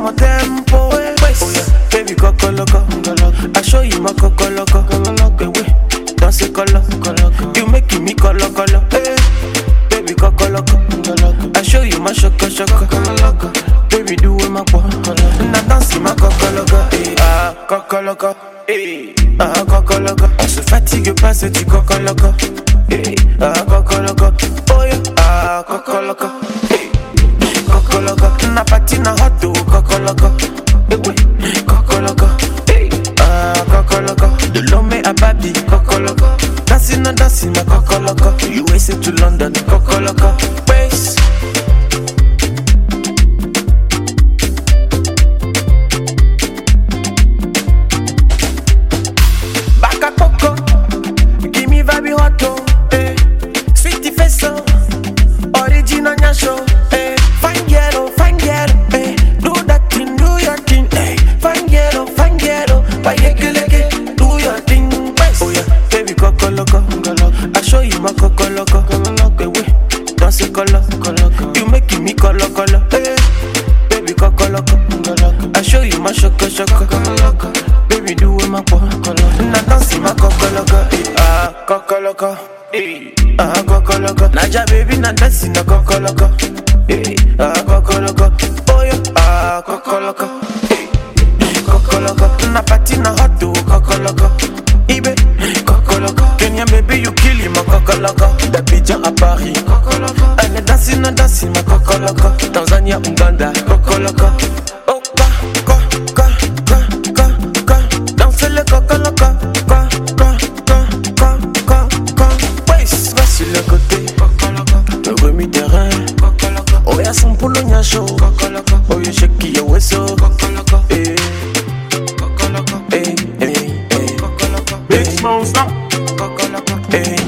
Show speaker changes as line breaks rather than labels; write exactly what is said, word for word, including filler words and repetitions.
my tempo, eh. Oh yeah, baby coco loco. I show you my coco loco. Dance color, you making me color color, eh. Baby coco loco. I show you my choco choco. Baby do it my boy. Now dance my coco loco, eh. Ah coco loco, eh. Ah coco loco. On se fatigue pas, c'est du coco loco, eh. Ah coco loco, oh yeah. Ah coco loco, eh. Coco loco, na patina hot to coco loco, eh oui. Coco loco, eh. Ah coco loco, de l'homme à baby, coco loco. Dancing and dancing, na coco loco. U S A to London, coco loco. Bass. Baka coco, give me vibe hot, eh. Sweetie face so, original nyasho, eh. Fine yellow, fine yellow, eh. Do that thing, do your thing, eh. Fine yellow, fine yellow, why you leke, do your thing, oh yeah, baby coco loco. I show you my coco loco, dance color, you making me color color, eh. Baby coco loco. I show you my choco choco, baby do it my boy. Now dance my coco loco, eh. Ah coco loco, eh. Ah coco loco. Naja baby now dance na coco loco, eh. Ah coco loco, oh yeah. Ah coco loco, eh. Coco loco. Na patina hot to coco loco, ibe coco loco. Kenya baby you kill him my coco loco. D'Abidjan à Paris, coco loco. Elle est dancing na dancing ma coco loco. Tanzania, Uganda, coco loco. Oh ka ka ka ka ka ka. Danse le coco loco, ka ka ka ka ka ka. Wesh, va sur le côté, coco loco. Le remis terrain, coco loco. Oh y'a son polonia show, coco loco. Oh y'a shake your wesso, coco loco. Eh, coco loco. Eh eh eh, coco loco. Big monster, coco loco. Eh.